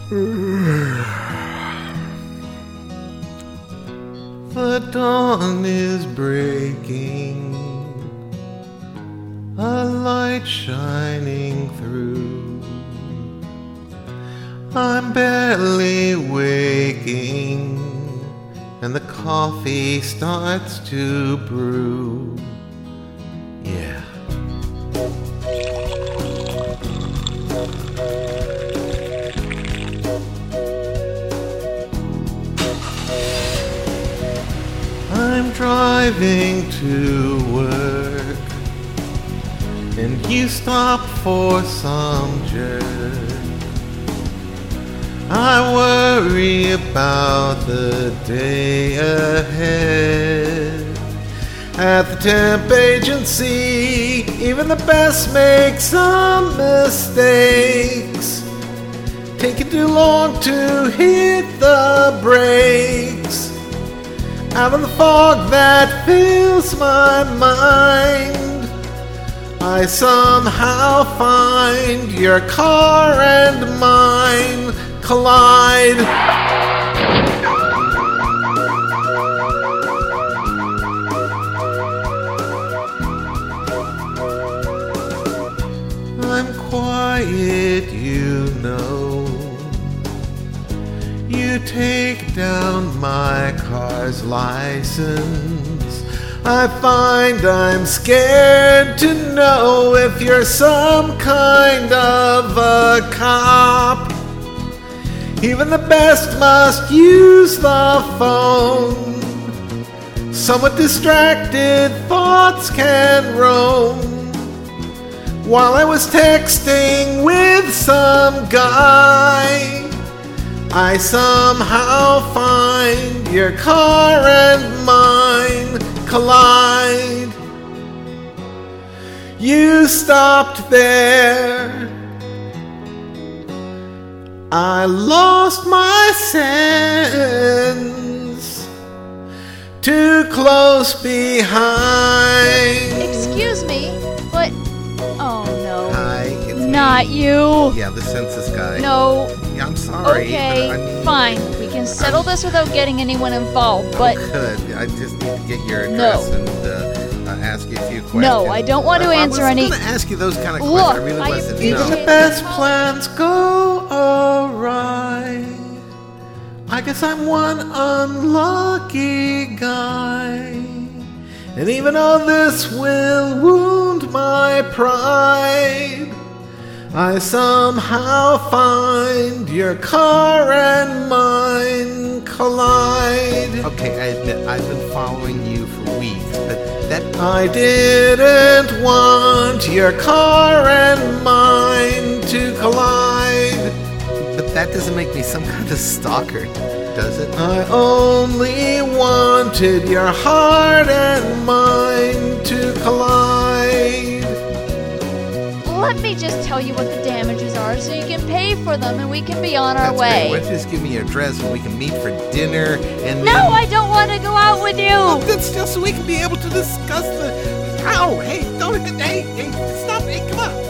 The dawn is breaking, a light shining through. I'm barely waking, and the coffee starts to brew. Yeah. I'm driving to work, and you stop for some jerk. I worry about the day ahead. At the temp agency, even the best make some mistakes. Taking too long to hit the brakes. Out of the fog that fills my mind, I somehow find your car and mine collide. I'm quiet, you know. You take down my car's license. I find I'm scared to know if you're some kind of a cop. Even the best must use the phone. Somewhat distracted thoughts can roam. While I was texting with some guy, I somehow find your car and mine collide. You stopped there. I lost my sense. Too close behind. Excuse me, but... Oh, no. Hi, it's Not me. you. Yeah, the census guy. No. Yeah, I'm sorry. Okay, but I mean, fine. We can settle this without getting anyone involved, but... Good. I just need to get your address and ask you a few questions. No, I don't want to answer any... I was going to ask you those kind of Look, questions. I really I wasn't. appreciate Even the it. best plans go awry. I guess I'm one unlucky guy. And even though this will wound my pride, I somehow find your car and mine collide. Okay, I admit I've been following you for weeks, but that... I didn't want your car and mine to collide. But that doesn't make me some kind of stalker, does it? I only wanted your heart and mine to collide. Let me just tell you what the damages are so you can pay for them and we can be on our That's way. great. Why don't you just give me your address and we can meet for dinner and No, then... I don't want to go out with you. Look, that's just so we can be able to discuss the... Ow! Hey, don't... Hey, stop! Hey, come on!